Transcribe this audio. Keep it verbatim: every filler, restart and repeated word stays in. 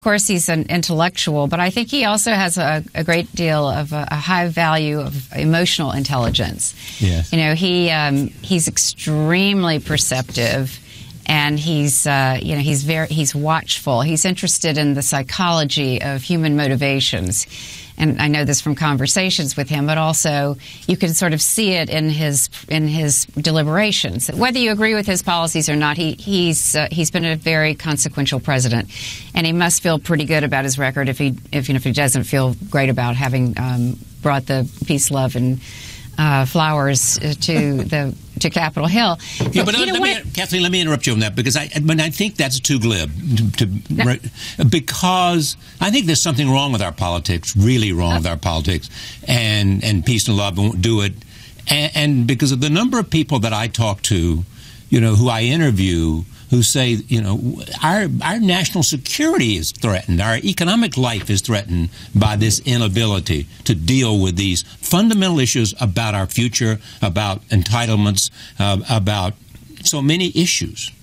Of course, he's an intellectual, but I think he also has a, a great deal of a, a high value of emotional intelligence. Yes. You know, he um, he's extremely perceptive, and he's uh, you know he's very he's watchful. He's interested in the psychology of human motivations. And I know this from conversations with him, but also you can sort of see it in his in his deliberations. Whether you agree with his policies or not, he he's uh, he's been a very consequential president, and he must feel pretty good about his record if he if you know if he doesn't feel great about having um, brought the peace, love, and uh, flowers to the to Capitol Hill. Yeah, but you know, let what, me, Kathleen, let me interrupt you on that, because I, I, mean, I think that's too glib. To, to, no. Because I think there's something wrong with our politics, really wrong oh. with our politics, and, and peace and love won't do it. And, and because of the number of people that I talk to, you know, who I interview, who say, you know, our our national security is threatened, our economic life is threatened by this inability to deal with these fundamental issues about our future, about entitlements, uh, about so many issues.